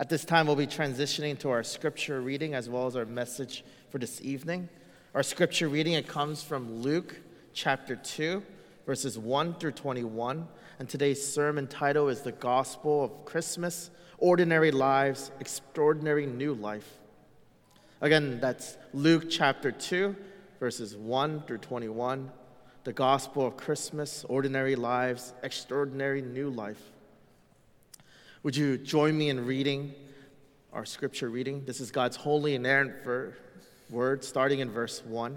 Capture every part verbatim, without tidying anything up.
At this time, we'll be transitioning to our scripture reading as well as our message for this evening. Our scripture reading, it comes from Luke chapter two, verses one through twenty-one. And today's sermon title is The Gospel of Christmas, Ordinary Lives, Extraordinary New Life. Again, that's Luke chapter two, verses one through twenty-one. The Gospel of Christmas, Ordinary Lives, Extraordinary New Life. Would you join me in reading our scripture reading? This is God's holy and inerrant word, starting in verse one.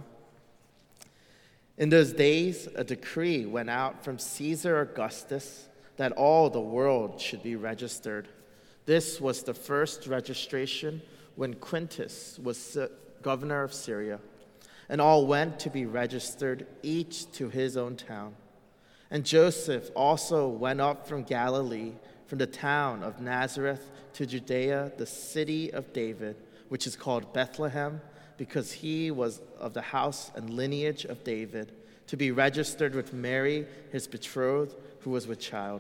In those days, a decree went out from Caesar Augustus that all the world should be registered. This was the first registration when Quintus was governor of Syria, and all went to be registered, each to his own town. And Joseph also went up from Galilee, from the town of Nazareth to Judea, the city of David, which is called Bethlehem, because he was of the house and lineage of David, to be registered with Mary, his betrothed, who was with child.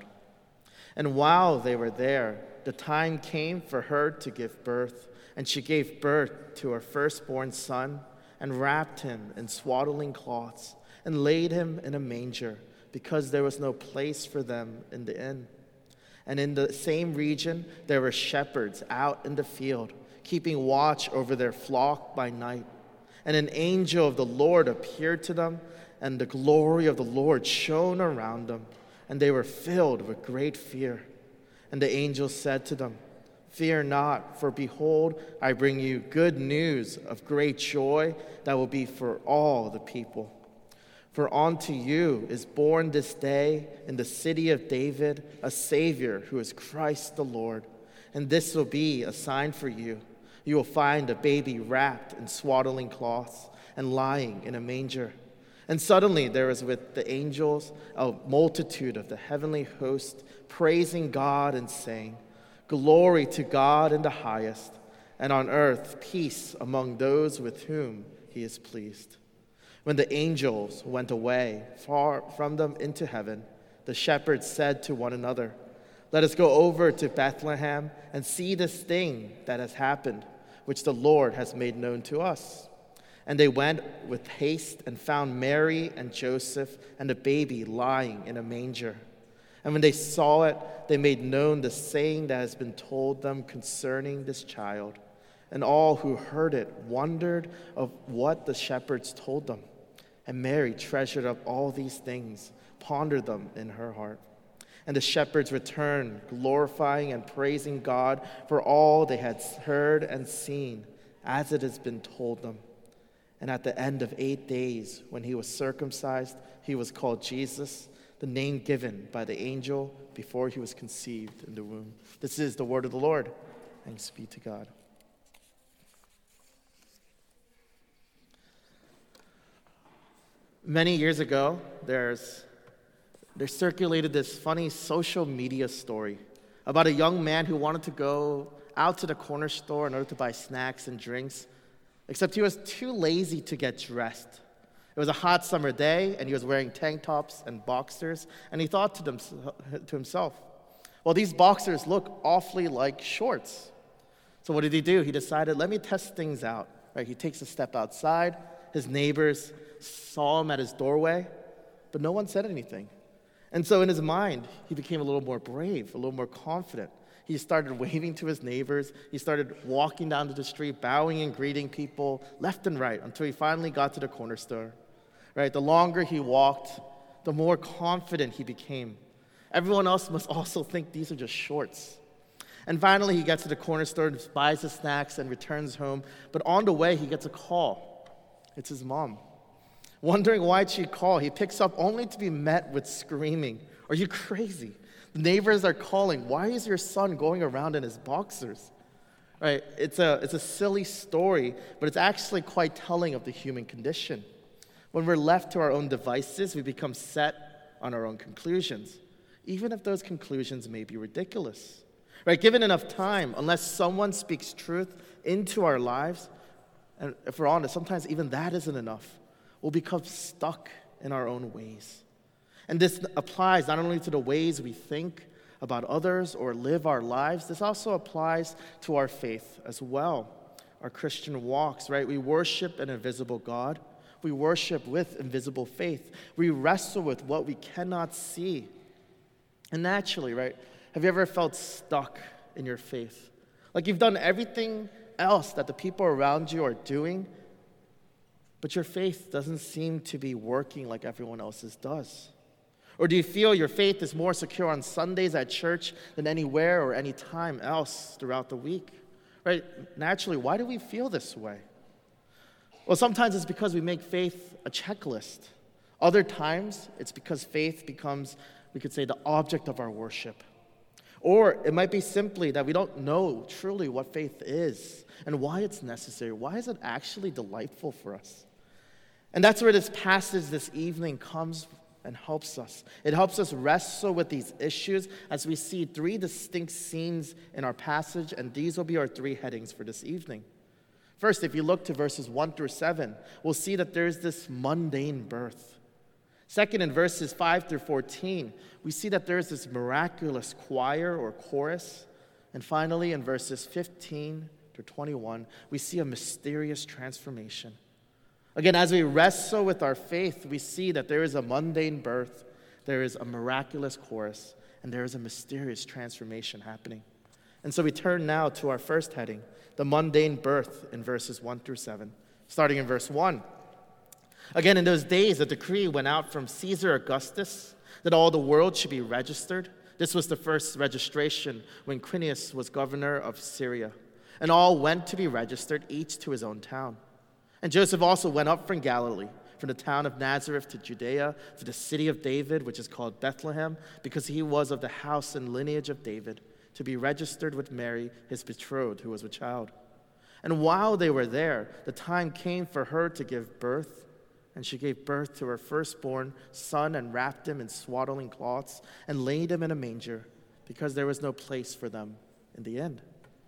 And while they were there, the time came for her to give birth, and she gave birth to her firstborn son, and wrapped him in swaddling cloths, and laid him in a manger, because there was no place for them in the inn. And in the same region there were shepherds out in the field, keeping watch over their flock by night. And an angel of the Lord appeared to them, and the glory of the Lord shone around them, and they were filled with great fear. And the angel said to them, "Fear not, for behold, I bring you good news of great joy that will be for all the people. For unto you is born this day in the city of David a Savior who is Christ the Lord. And this will be a sign for you. You will find a baby wrapped in swaddling cloths and lying in a manger." And suddenly there was with the angels a multitude of the heavenly host, praising God and saying, "Glory to God in the highest, and on earth peace among those with whom he is pleased." When the angels went away far from them into heaven, the shepherds said to one another, "Let us go over to Bethlehem and see this thing that has happened, which the Lord has made known to us." And they went with haste and found Mary and Joseph and the baby lying in a manger. And when they saw it, they made known the saying that has been told them concerning this child. And all who heard it wondered of what the shepherds told them. And Mary treasured up all these things, pondered them in her heart. And the shepherds returned, glorifying and praising God for all they had heard and seen, as it has been told them. And at the end of eight days, when he was circumcised, he was called Jesus, the name given by the angel before he was conceived in the womb. This is the word of the Lord. Thanks be to God. Many years ago, there's there circulated this funny social media story about a young man who wanted to go out to the corner store in order to buy snacks and drinks, except he was too lazy to get dressed. It was a hot summer day, and he was wearing tank tops and boxers, and he thought to, them, to himself, well, these boxers look awfully like shorts. So what did he do? He decided, let me test things out. Right? He takes a step outside. His neighbors saw him at his doorway, but no one said anything. And so in his mind, he became a little more brave, a little more confident. He started waving to his neighbors. He started walking down to the street, bowing and greeting people left and right until he finally got to the corner store. Right? The longer he walked, the more confident he became. Everyone else must also think these are just shorts. And finally, he gets to the corner store, buys his snacks, and returns home. But on the way, he gets a call. It's his mom. Wondering why she'd call, he picks up only to be met with screaming. Are you crazy? The neighbors are calling. Why is your son going around in his boxers? Right? It's a, it's a silly story, but it's actually quite telling of the human condition. When we're left to our own devices, we become set on our own conclusions, even if those conclusions may be ridiculous. Right? Given enough time, unless someone speaks truth into our lives, and if we're honest, sometimes even that isn't enough. We'll become stuck in our own ways. And this applies not only to the ways we think about others or live our lives, this also applies to our faith as well, our Christian walks, right? We worship an invisible God. We worship with invisible faith. We wrestle with what we cannot see. And naturally, right, have you ever felt stuck in your faith? Like you've done everything else that the people around you are doing, but your faith doesn't seem to be working like everyone else's does. Or do you feel your faith is more secure on Sundays at church than anywhere or any time else throughout the week? Right? Naturally, why do we feel this way? Well, sometimes it's because we make faith a checklist. Other times, it's because faith becomes, we could say, the object of our worship. Or it might be simply that we don't know truly what faith is and why it's necessary. Why is it actually delightful for us? And that's where this passage this evening comes and helps us. It helps us wrestle with these issues as we see three distinct scenes in our passage, and these will be our three headings for this evening. First, if you look to verses one through seven, we'll see that there's this mundane birth. Second, in verses five through fourteen, we see that there's this miraculous choir or chorus. And finally, in verses fifteen through twenty-one, we see a mysterious transformation. Again, as we wrestle with our faith, we see that there is a mundane birth, there is a miraculous chorus, and there is a mysterious transformation happening. And so we turn now to our first heading, the mundane birth, in verses one through seven, starting in verse one. Again, in those days, a decree went out from Caesar Augustus that all the world should be registered. This was the first registration when Quirinius was governor of Syria. And all went to be registered, each to his own town. And Joseph also went up from Galilee, from the town of Nazareth to Judea, to the city of David, which is called Bethlehem, because he was of the house and lineage of David, to be registered with Mary, his betrothed, who was with child. And while they were there, the time came for her to give birth, and she gave birth to her firstborn son and wrapped him in swaddling cloths and laid him in a manger, because there was no place for them in the inn.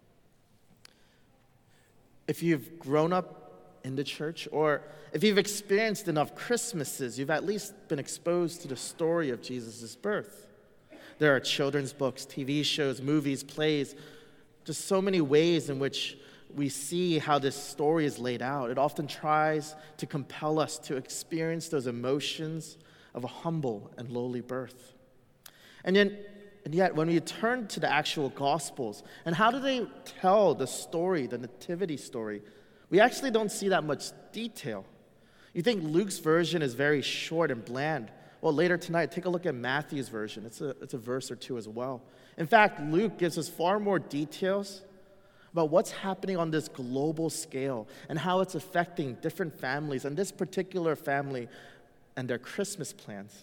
If you've grown up in the church, or if you've experienced enough Christmases, you've at least been exposed to the story of Jesus' birth. There are children's books, T V shows, movies, plays, just so many ways in which we see how this story is laid out. It often tries to compel us to experience those emotions of a humble and lowly birth. And yet, and yet, when we turn to the actual Gospels, and how do they tell the story, the nativity story, we actually don't see that much detail. You think Luke's version is very short and bland. Well, later tonight, take a look at Matthew's version. It's a, it's a verse or two as well. In fact, Luke gives us far more details about what's happening on this global scale and how it's affecting different families and this particular family and their Christmas plans.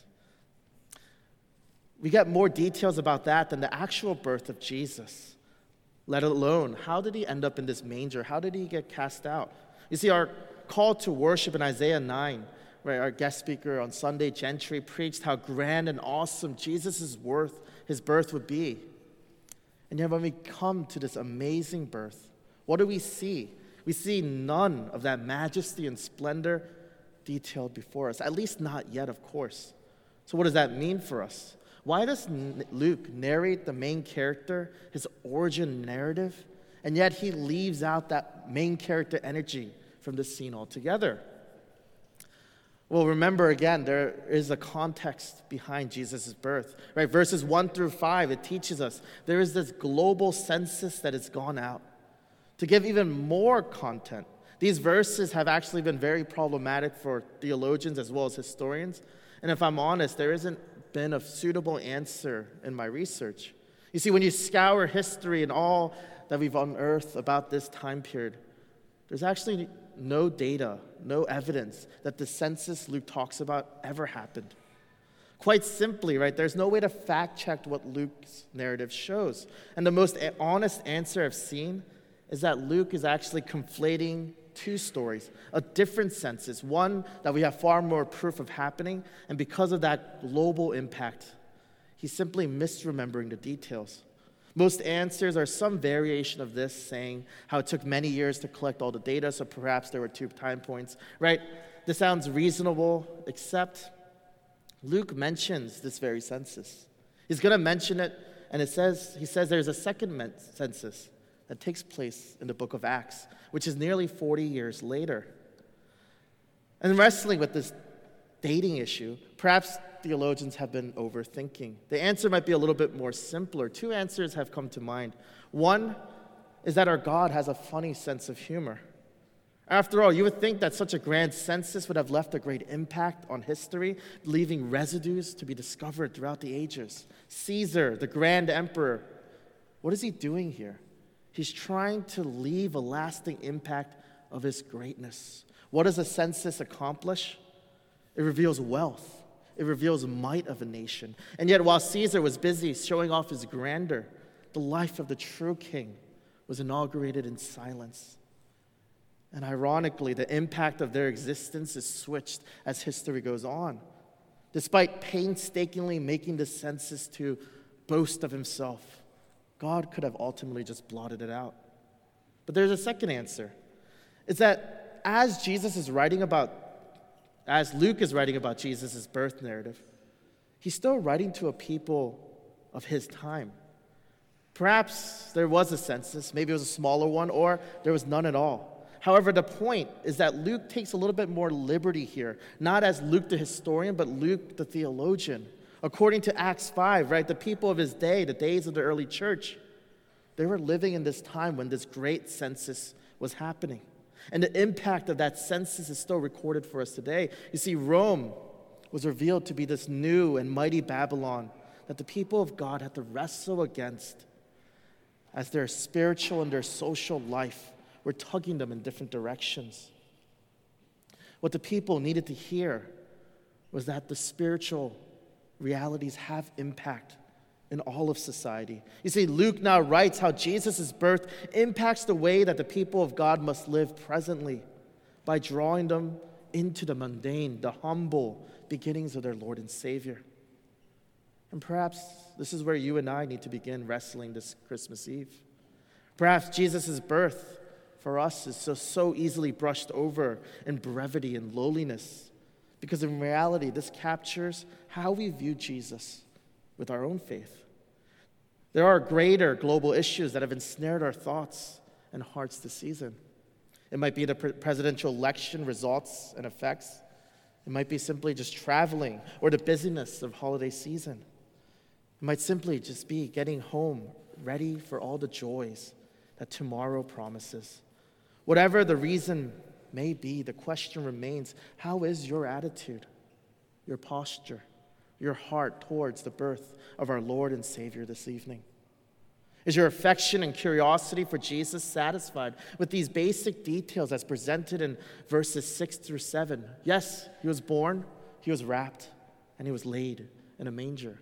We get more details about that than the actual birth of Jesus, let alone how did he end up in this manger? How did he get cast out? You see, our call to worship in Isaiah nine, right, our guest speaker on Sunday, Gentry, preached how grand and awesome Jesus' worth, his birth would be. And yet when we come to this amazing birth, what do we see? We see none of that majesty and splendor detailed before us, at least not yet, of course. So what does that mean for us? Why does Luke narrate the main character, his origin narrative, and yet he leaves out that main character energy from the scene altogether? Well, remember again, there is a context behind Jesus' birth, right? Verses one through five, it teaches us there is this global census that has gone out. To give even more content, these verses have actually been very problematic for theologians as well as historians. And if I'm honest, there isn't been a suitable answer in my research. You see, when you scour history and all that we've unearthed about this time period, there's actually no data, no evidence that the census Luke talks about ever happened. Quite simply, right, there's no way to fact check what Luke's narrative shows. And the most honest answer I've seen is that Luke is actually conflating two stories, a different census, one that we have far more proof of happening, and because of that global impact, he's simply misremembering the details. Most answers are some variation of this, saying how it took many years to collect all the data, so perhaps there were two time points, right? This sounds reasonable, except Luke mentions this very census. He's going to mention it, And it says, he says there's a second men- census that takes place in the book of Acts, which is nearly forty years later. And wrestling with this dating issue, perhaps theologians have been overthinking. The answer might be a little bit more simpler. Two answers have come to mind. One is that our God has a funny sense of humor. After all, you would think that such a grand census would have left a great impact on history, leaving residues to be discovered throughout the ages. Caesar, the grand emperor, what is he doing here? He's trying to leave a lasting impact of his greatness. What does a census accomplish? It reveals wealth. It reveals might of a nation. And yet, while Caesar was busy showing off his grandeur, the life of the true king was inaugurated in silence. And ironically, the impact of their existence is switched as history goes on. Despite painstakingly making the census to boast of himself, God could have ultimately just blotted it out. But there's a second answer. It's that as Jesus is writing about, as Luke is writing about Jesus' birth narrative, he's still writing to a people of his time. Perhaps there was a census, maybe it was a smaller one, or there was none at all. However, the point is that Luke takes a little bit more liberty here, not as Luke the historian, but Luke the theologian. According to Acts five, right, the people of his day, the days of the early church, they were living in this time when this great census was happening. And the impact of that census is still recorded for us today. You see, Rome was revealed to be this new and mighty Babylon that the people of God had to wrestle against as their spiritual and their social life were tugging them in different directions. What the people needed to hear was that the spiritual realities have impact in all of society. You see, Luke now writes how Jesus' birth impacts the way that the people of God must live presently by drawing them into the mundane, the humble beginnings of their Lord and Savior. And perhaps this is where you and I need to begin wrestling this Christmas Eve. Perhaps Jesus' birth for us is so, so easily brushed over in brevity and lowliness, because in reality, this captures how we view Jesus with our own faith. There are greater global issues that have ensnared our thoughts and hearts this season. It might be the pre- presidential election results and effects. It might be simply just traveling or the busyness of holiday season. It might simply just be getting home ready for all the joys that tomorrow promises. Whatever the reason may be, the question remains, how is your attitude, your posture, your heart towards the birth of our Lord and Savior this evening? Is your affection and curiosity for Jesus satisfied with these basic details as presented in verses six through seven? Yes, he was born, he was wrapped, and he was laid in a manger.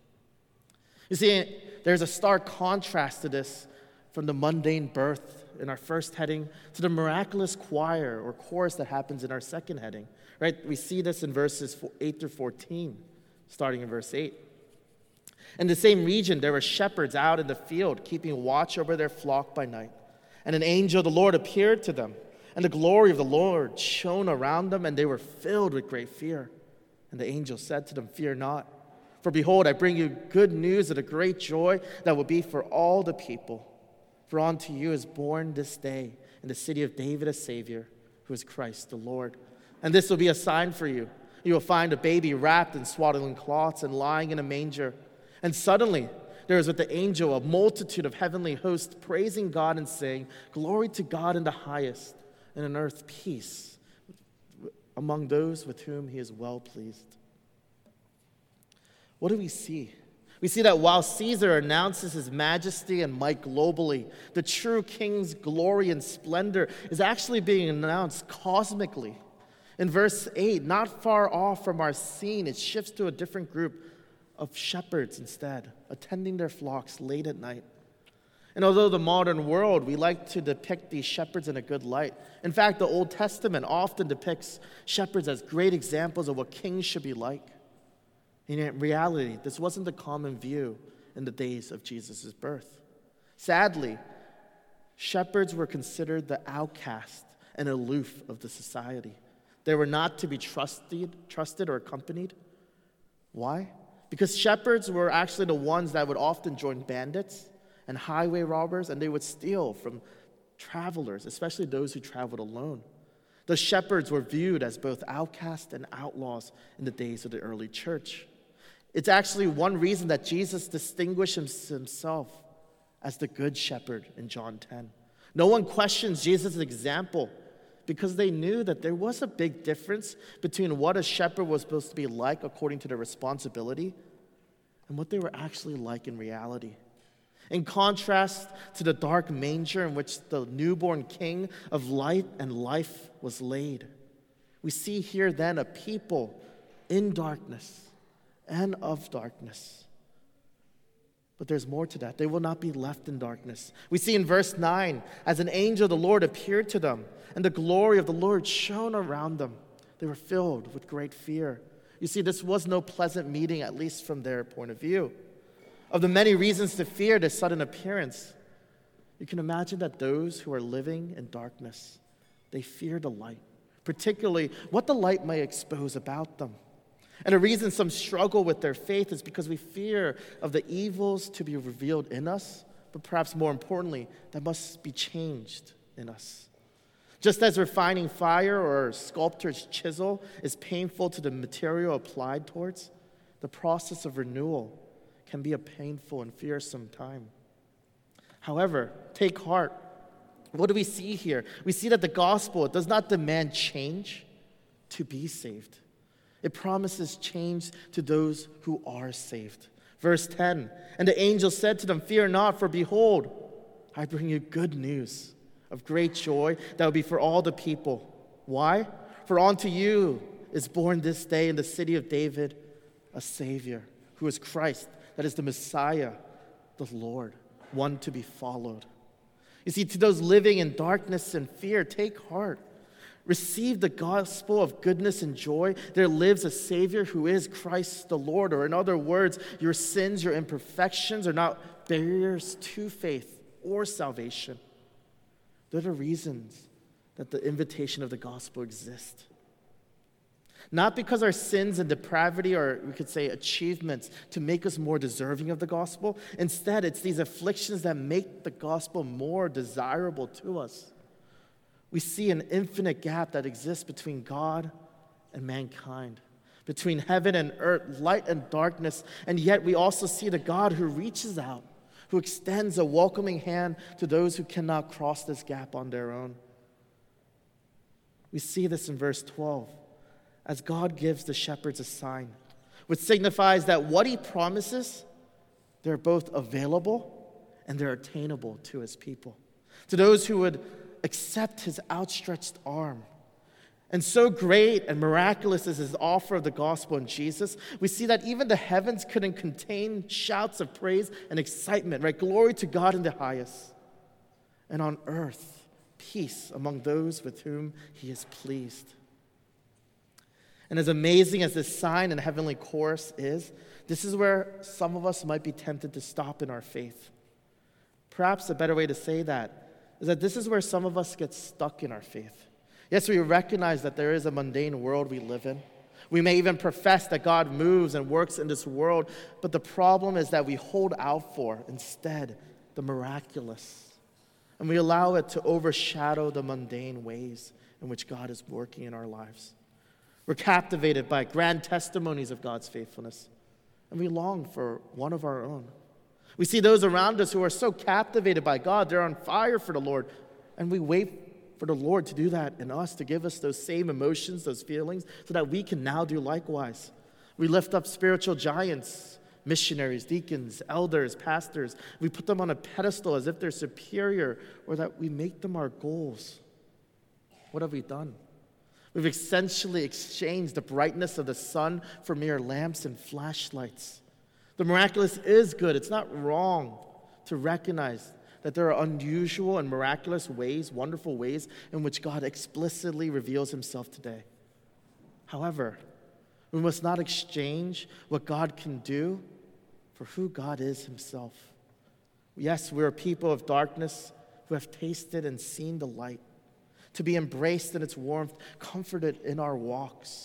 You see, there's a stark contrast to this from the mundane birth in our first heading to the miraculous choir or chorus that happens in our second heading, right? We see this in verses eight through fourteen, starting in verse eight. In the same region, there were shepherds out in the field, keeping watch over their flock by night. And an angel of the Lord appeared to them, and the glory of the Lord shone around them, and they were filled with great fear. And the angel said to them, "Fear not, for behold, I bring you good news of a great joy that will be for all the people. For unto you is born this day in the city of David a Savior, who is Christ the Lord. And this will be a sign for you. You will find a baby wrapped in swaddling cloths and lying in a manger." And suddenly there was with the angel a multitude of heavenly hosts praising God and saying, "Glory to God in the highest, and on earth peace among those with whom he is well pleased." What do we see? We see that while Caesar announces his majesty and might globally, the true king's glory and splendor is actually being announced cosmically. In verse eight, not far off from our scene, it shifts to a different group of shepherds instead, attending their flocks late at night. And although the modern world, we like to depict these shepherds in a good light. In fact, the Old Testament often depicts shepherds as great examples of what kings should be like. In reality, this wasn't the common view in the days of Jesus' birth. Sadly, shepherds were considered the outcast and aloof of the society. They were not to be trusted, trusted or accompanied. Why? Because shepherds were actually the ones that would often join bandits and highway robbers, and they would steal from travelers, especially those who traveled alone. The shepherds were viewed as both outcasts and outlaws in the days of the early church. It's actually one reason that Jesus distinguished himself as the good shepherd in John ten. No one questions Jesus' example because they knew that there was a big difference between what a shepherd was supposed to be like according to their responsibility and what they were actually like in reality. In contrast to the dark manger in which the newborn king of light and life was laid, we see here then a people in darkness and of darkness. But there's more to that. They will not be left in darkness. We see in verse nine, as an angel of the Lord appeared to them, and the glory of the Lord shone around them. They were filled with great fear. You see, this was no pleasant meeting, at least from their point of view. Of the many reasons to fear this sudden appearance, you can imagine that those who are living in darkness, they fear the light, particularly what the light may expose about them. And the reason some struggle with their faith is because we fear of the evils to be revealed in us, but perhaps more importantly, that must be changed in us. Just as refining fire or a sculptor's chisel is painful to the material applied towards, the process of renewal can be a painful and fearsome time. However, take heart. What do we see here? We see that the gospel does not demand change to be saved. It promises change to those who are saved. Verse ten, and the angel said to them, "Fear not, for behold, I bring you good news of great joy that will be for all the people." Why? "For unto you is born this day in the city of David a Savior, who is Christ," that is the Messiah, the Lord, one to be followed. You see, to those living in darkness and fear, take heart. Receive the gospel of goodness and joy. There lives a Savior who is Christ the Lord. Or in other words, your sins, your imperfections are not barriers to faith or salvation. They're the reasons that the invitation of the gospel exists. Not because our sins and depravity are, we could say, achievements to make us more deserving of the gospel. Instead, it's these afflictions that make the gospel more desirable to us. We see an infinite gap that exists between God and mankind, between heaven and earth, light and darkness, and yet we also see the God who reaches out, who extends a welcoming hand to those who cannot cross this gap on their own. We see this in verse twelve, as God gives the shepherds a sign, which signifies that what he promises, they're both available and they're attainable to his people, to those who would accept his outstretched arm. And so great and miraculous is his offer of the gospel in Jesus, we see that even the heavens couldn't contain shouts of praise and excitement, right? Glory to God in the highest. And on earth, peace among those with whom he is pleased. And as amazing as this sign and heavenly chorus is, this is where some of us might be tempted to stop in our faith. Perhaps a better way to say that is that this is where some of us get stuck in our faith. Yes, we recognize that there is a mundane world we live in. We may even profess that God moves and works in this world, but the problem is that we hold out for, instead, the miraculous. And we allow it to overshadow the mundane ways in which God is working in our lives. We're captivated by grand testimonies of God's faithfulness, and we long for one of our own. We see those around us who are so captivated by God, they're on fire for the Lord, and we wait for the Lord to do that in us, to give us those same emotions, those feelings, so that we can now do likewise. We lift up spiritual giants, missionaries, deacons, elders, pastors. We put them on a pedestal as if they're superior, or that we make them our goals. What have we done? We've essentially exchanged the brightness of the sun for mere lamps and flashlights. The miraculous is good. It's not wrong to recognize that there are unusual and miraculous ways, wonderful ways, in which God explicitly reveals himself today. However, we must not exchange what God can do for who God is himself. Yes, we're a people of darkness who have tasted and seen the light, to be embraced in its warmth, comforted in our walks.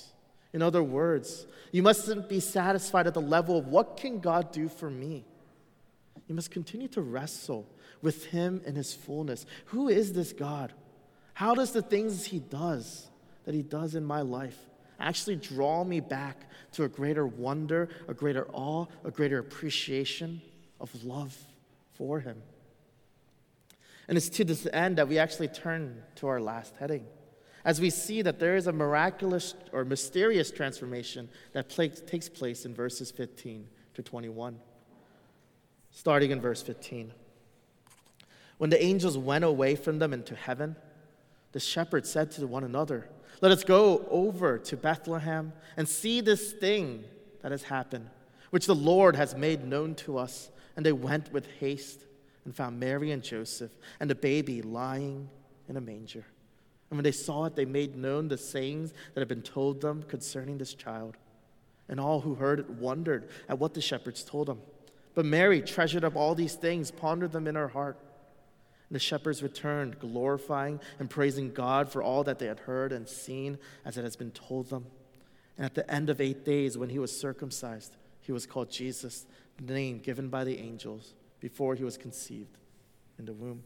In other words, you mustn't be satisfied at the level of what can God do for me. You must continue to wrestle with him in his fullness. Who is this God? How does the things he does, that he does in my life, actually draw me back to a greater wonder, a greater awe, a greater appreciation of love for him? And it's to this end that we actually turn to our last heading, as we see that there is a miraculous or mysterious transformation that pla- takes place in verses fifteen to twenty-one. Starting in verse fifteen. When the angels went away from them into heaven, the shepherds said to one another, "Let us go over to Bethlehem and see this thing that has happened, which the Lord has made known to us." And they went with haste and found Mary and Joseph and the baby lying in a manger. And when they saw it, they made known the sayings that had been told them concerning this child. And all who heard it wondered at what the shepherds told them. But Mary treasured up all these things, pondered them in her heart. And the shepherds returned, glorifying and praising God for all that they had heard and seen as it has been told them. And at the end of eight days, when he was circumcised, he was called Jesus, the name given by the angels before he was conceived in the womb.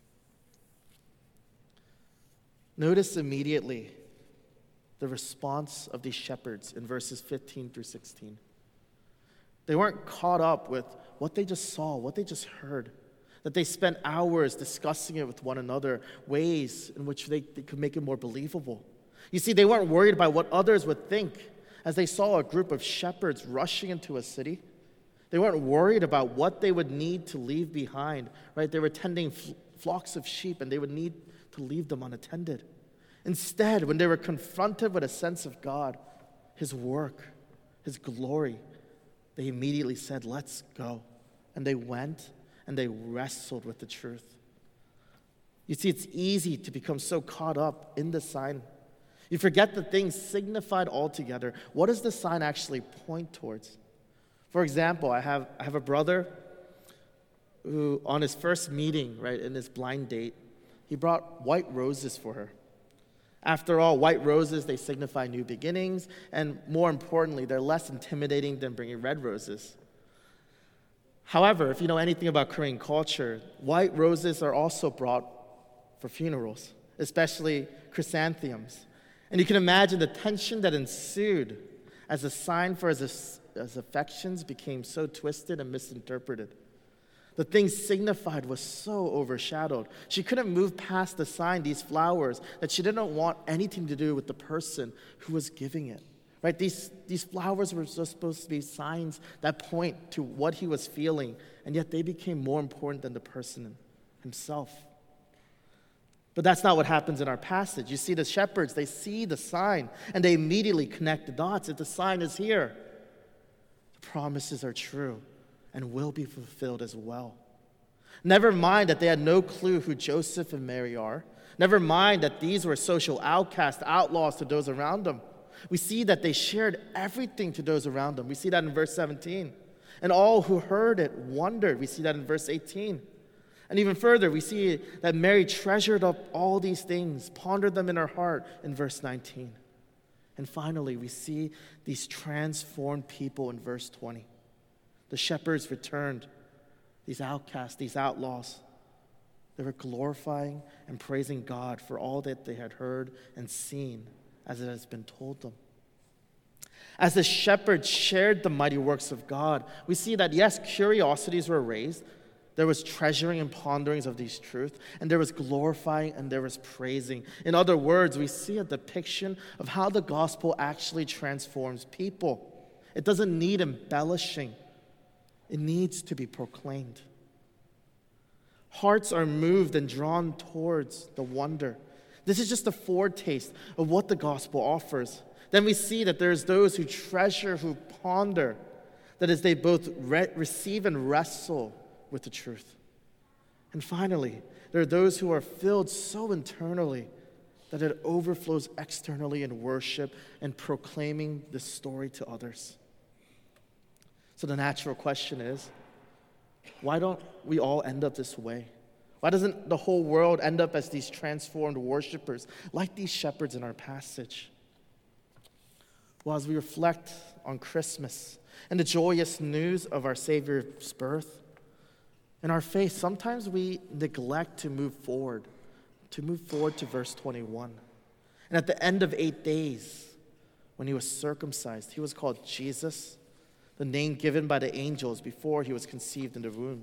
Notice immediately the response of these shepherds in verses fifteen through sixteen. They weren't caught up with what they just saw, what they just heard, that they spent hours discussing it with one another, ways in which they, they could make it more believable. You see, they weren't worried about what others would think as they saw a group of shepherds rushing into a city. They weren't worried about what they would need to leave behind, right? They were tending fl- flocks of sheep, and they would need to leave them unattended. Instead, when they were confronted with a sense of God, his work, his glory, they immediately said, "Let's go." And they went and they wrestled with the truth. You see, it's easy to become so caught up in the sign. You forget the things signified altogether. What does the sign actually point towards? For example, I have I have a brother who, on his first meeting, right, in his blind date, he brought white roses for her. After all, white roses, they signify new beginnings, and more importantly, they're less intimidating than bringing red roses. However, if you know anything about Korean culture, white roses are also brought for funerals, especially chrysanthemums. And you can imagine the tension that ensued as a sign for his, his affections became so twisted and misinterpreted. The thing signified was so overshadowed. She couldn't move past the sign, these flowers, that she didn't want anything to do with the person who was giving it. Right? These, these flowers were just supposed to be signs that point to what he was feeling, and yet they became more important than the person himself. But that's not what happens in our passage. You see, the shepherds, they see the sign, and they immediately connect the dots. If the sign is here, the promises are true and will be fulfilled as well. Never mind that they had no clue who Joseph and Mary are. Never mind that these were social outcasts, outlaws to those around them. We see that they shared everything to those around them. We see that in verse seventeen. And all who heard it wondered. We see that in verse eighteen. And even further, we see that Mary treasured up all these things, pondered them in her heart in verse nineteen. And finally, we see these transformed people in verse twenty. The shepherds returned, these outcasts, these outlaws. They were glorifying and praising God for all that they had heard and seen as it has been told them. As the shepherds shared the mighty works of God, we see that, yes, curiosities were raised. There was treasuring and ponderings of these truths, and there was glorifying and there was praising. In other words, we see a depiction of how the gospel actually transforms people. It doesn't need embellishing. It needs to be proclaimed. Hearts are moved and drawn towards the wonder. This is just a foretaste of what the gospel offers. Then we see that there's those who treasure, who ponder, that is, they both re- receive and wrestle with the truth. And finally, there are those who are filled so internally that it overflows externally in worship and proclaiming the story to others. So the natural question is, why don't we all end up this way? Why doesn't the whole world end up as these transformed worshipers, like these shepherds in our passage? Well, as we reflect on Christmas and the joyous news of our Savior's birth, in our faith, sometimes we neglect to move forward, to move forward to verse twenty-one. And at the end of eight days, when he was circumcised, he was called Jesus, the name given by the angels before he was conceived in the womb.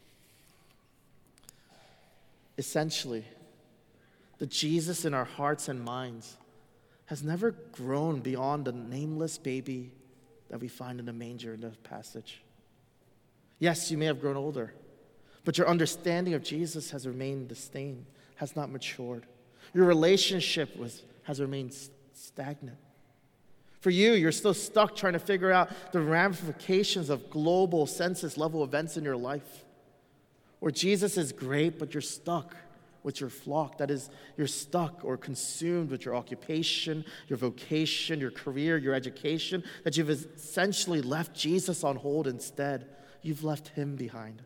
Essentially, the Jesus in our hearts and minds has never grown beyond the nameless baby that we find in the manger in the passage. Yes, you may have grown older, but your understanding of Jesus has remained the same, has not matured. Your relationship with, has remained stagnant. For you, you're still stuck trying to figure out the ramifications of global census level events in your life. Or Jesus is great, but you're stuck with your flock. That is, you're stuck or consumed with your occupation, your vocation, your career, your education, that you've essentially left Jesus on hold instead. You've left him behind.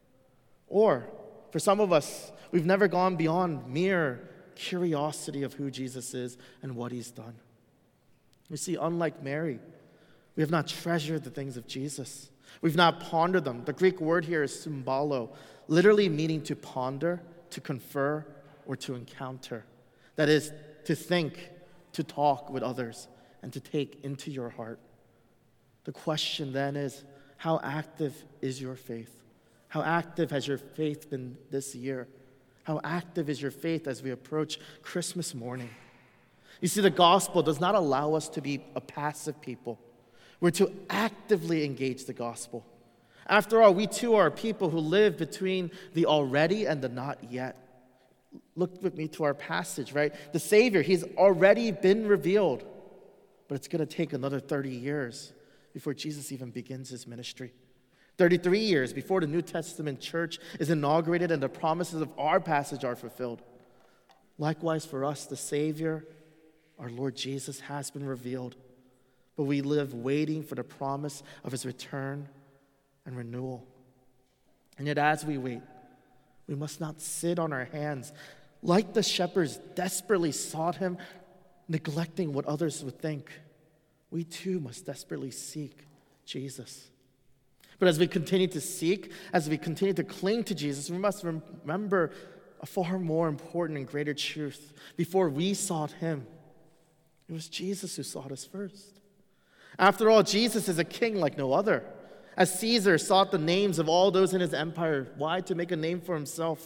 Or, for some of us, we've never gone beyond mere curiosity of who Jesus is and what he's done. You see, unlike Mary, we have not treasured the things of Jesus. We've not pondered them. The Greek word here is symbolo, literally meaning to ponder, to confer, or to encounter. That is, to think, to talk with others, and to take into your heart. The question then is, how active is your faith? How active has your faith been this year? How active is your faith as we approach Christmas morning? You see, the gospel does not allow us to be a passive people. We're to actively engage the gospel. After all, we too are people who live between the already and the not yet. Look with me to our passage, right? The Savior, he's already been revealed, but it's going to take another thirty years before Jesus even begins his ministry. thirty-three years before the New Testament church is inaugurated and the promises of our passage are fulfilled. Likewise for us, the Savior, our Lord Jesus, has been revealed, but we live waiting for the promise of his return and renewal. And yet as we wait, we must not sit on our hands like the shepherds desperately sought him, neglecting what others would think. We too must desperately seek Jesus. But as we continue to seek, as we continue to cling to Jesus, we must remember a far more important and greater truth. Before we sought him, it was Jesus who sought us first. After all, Jesus is a king like no other. As Caesar sought the names of all those in his empire, why? To make a name for himself.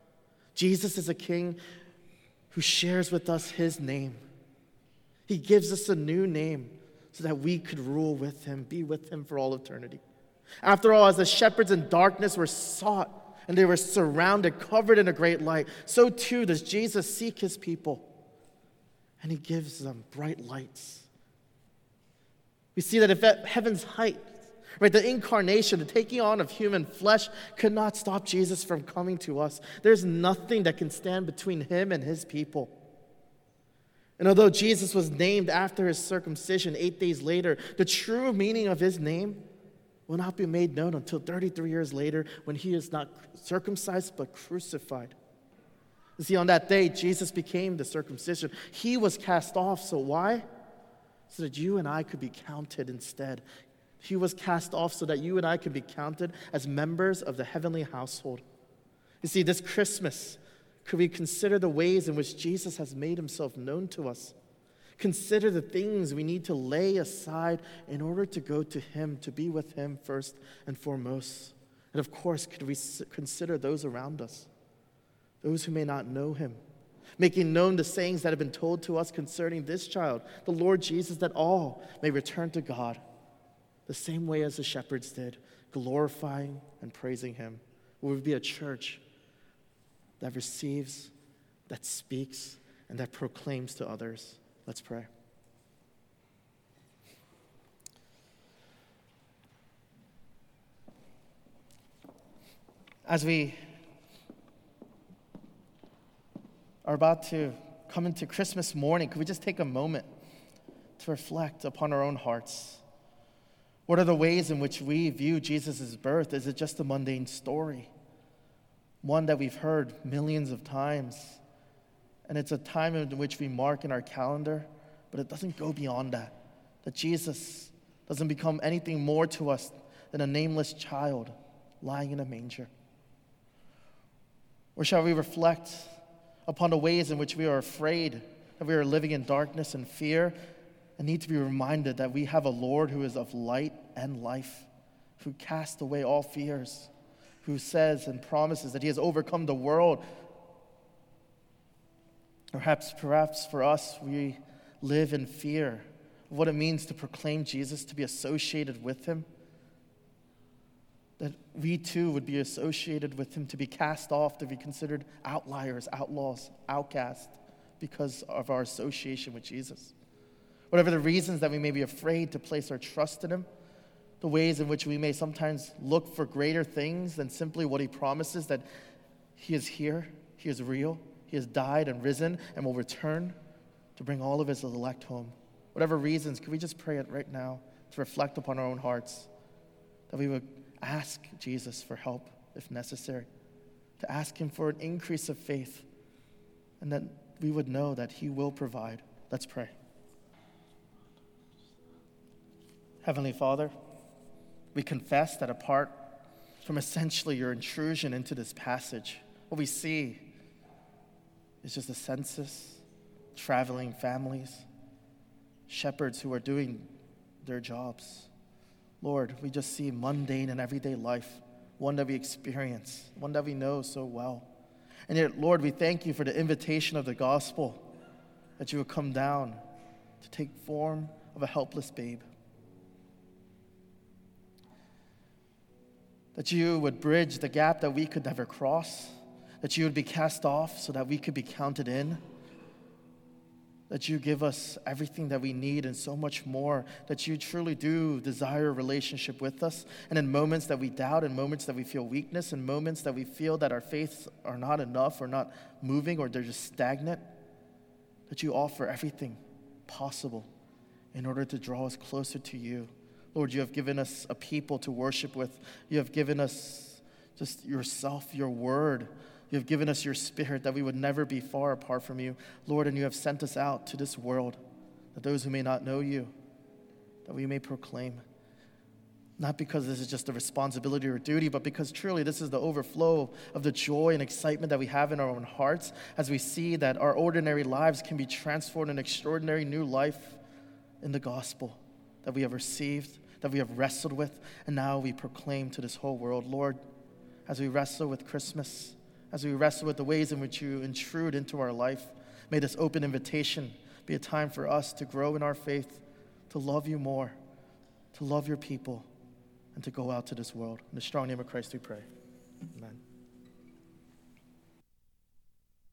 Jesus is a king who shares with us his name. He gives us a new name so that we could rule with him, be with him for all eternity. After all, as the shepherds in darkness were sought and they were surrounded, covered in a great light, so too does Jesus seek his people. And he gives them bright lights. We see that if at heaven's height, right, the incarnation, the taking on of human flesh could not stop Jesus from coming to us. There's nothing that can stand between him and his people. And although Jesus was named after his circumcision eight days later, the true meaning of his name will not be made known until thirty-three years later when he is not circumcised but crucified. You see, on that day, Jesus became the circumcision. He was cast off. So why? So that you and I could be counted instead. He was cast off so that you and I could be counted as members of the heavenly household. You see, this Christmas, could we consider the ways in which Jesus has made himself known to us? Consider the things we need to lay aside in order to go to him, to be with him first and foremost. And of course, could we consider those around us? Those who may not know him, making known the sayings that have been told to us concerning this child, the Lord Jesus, that all may return to God the same way as the shepherds did, glorifying and praising him. We would be a church that receives, that speaks, and that proclaims to others. Let's pray. As we are about to come into Christmas morning, could we just take a moment to reflect upon our own hearts? What are the ways in which we view Jesus' birth? Is it just a mundane story? One that we've heard millions of times. And it's a time in which we mark in our calendar, but it doesn't go beyond that. that Jesus doesn't become anything more to us than a nameless child lying in a manger? Or shall we reflect upon the ways in which we are afraid, that we are living in darkness and fear, and need to be reminded that we have a Lord who is of light and life, who casts away all fears, who says and promises that he has overcome the world? Perhaps, perhaps for us, we live in fear of what it means to proclaim Jesus, to be associated with him, that we too would be associated with him, to be cast off, to be considered outliers, outlaws, outcasts because of our association with Jesus. Whatever the reasons that we may be afraid to place our trust in him, the ways in which we may sometimes look for greater things than simply what he promises, that he is here, he is real, he has died and risen and will return to bring all of his elect home. Whatever reasons, can we just pray it right now to reflect upon our own hearts, that we would ask Jesus for help if necessary, to ask him for an increase of faith, and that we would know that he will provide. Let's pray. Heavenly Father, we confess that apart from essentially your intrusion into this passage, what we see is just a census, traveling families, shepherds who are doing their jobs. Lord, we just see mundane and everyday life, one that we experience, one that we know so well. And yet, Lord, we thank you for the invitation of the gospel, that you would come down to take form of a helpless babe, that you would bridge the gap that we could never cross, that you would be cast off so that we could be counted in, that you give us everything that we need and so much more, that you truly do desire a relationship with us. And in moments that we doubt, in moments that we feel weakness, in moments that we feel that our faiths are not enough or not moving or they're just stagnant, that you offer everything possible in order to draw us closer to you. Lord, you have given us a people to worship with. You have given us just yourself, your word. You have given us your spirit, that we would never be far apart from you. Lord, and you have sent us out to this world, that those who may not know you, that we may proclaim. Not because this is just a responsibility or duty, but because truly this is the overflow of the joy and excitement that we have in our own hearts as we see that our ordinary lives can be transformed in an extraordinary new life in the gospel that we have received, that we have wrestled with, and now we proclaim to this whole world. Lord, as we wrestle with Christmas, as we wrestle with the ways in which you intrude into our life, may this open invitation be a time for us to grow in our faith, to love you more, to love your people, and to go out to this world. In the strong name of Christ we pray. Amen.